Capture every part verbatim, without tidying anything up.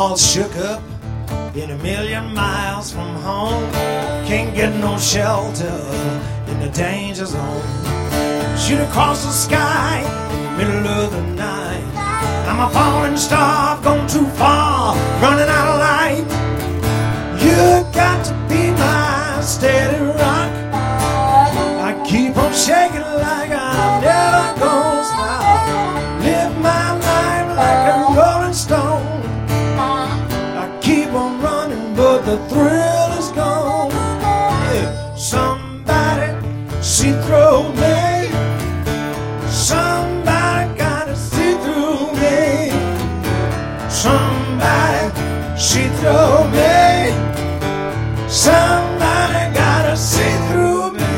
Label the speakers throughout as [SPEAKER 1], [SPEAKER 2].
[SPEAKER 1] all shook up, been a million miles from home, can't get no shelter in the danger zone. Shoot across the sky in the middle of the night. I'm a falling star, I've gone too far, running out of light. You got to be my steady rock. I keep on shaking like I'm never gonna stop. Live my life like a rolling stone. I keep on running, but the thrill is gone. Yeah. Somebody see through me. Somebody gotta see through me. Somebody see through me. Somebody gotta see through me.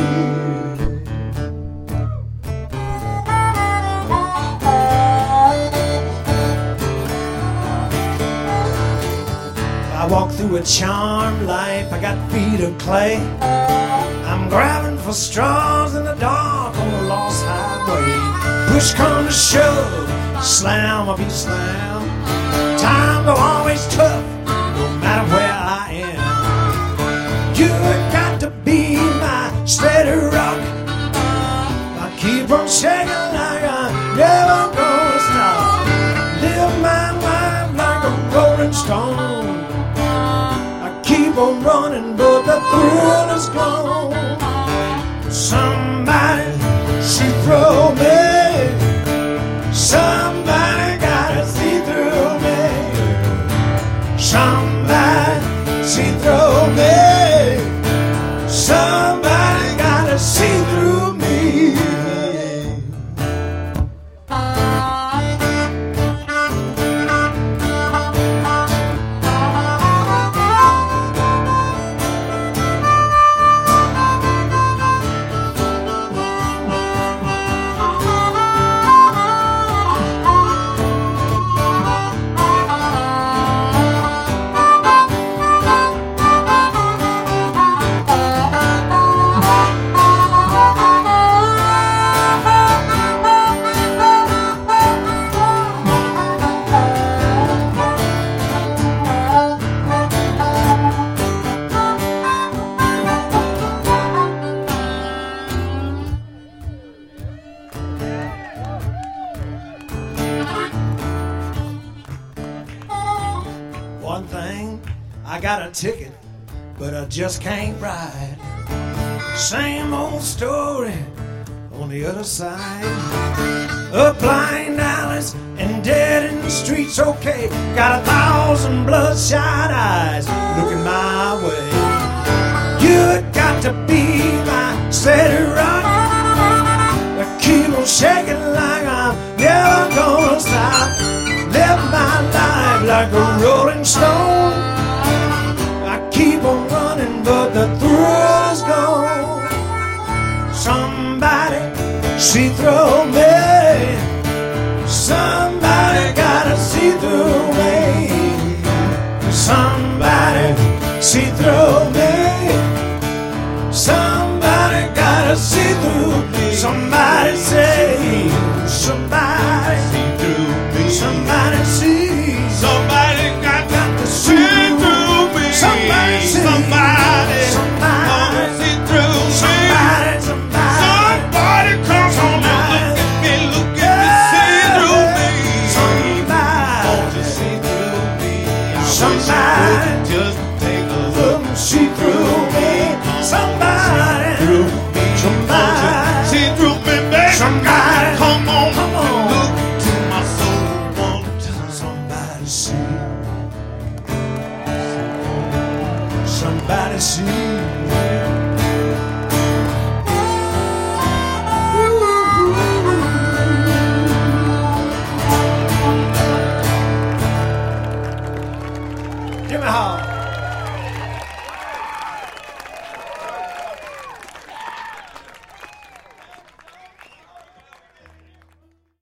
[SPEAKER 1] I walk through a charmed life, I got feet of clay. I'm grabbing for straws in the dark on the lost highway. Push come to shove, slam I'll be slam. Times are always tough, no matter where I am. You got to be my steady rock. I keep on shaking like I'm never gonna stop. Live my life like a rolling stone. I keep on running, but the thrill is gone. Somebody see through me. Somebody gotta see through me. Somebody see through me. Somebody gotta see through me. One thing, I got a ticket, but I just can't ride. Same old story on the other side. Up blind alleys and dead in the streets, okay. Got a thousand bloodshot eyes looking my way. You got to be my steady rock. I keep on shaking like I'm never gonna stop. Live my life like a rolling stone. I keep on running, but the thrill is gone. Somebody see through me. Somebody gotta see through me. Somebody see through me. Somebody gotta see through me. Somebody say, somebody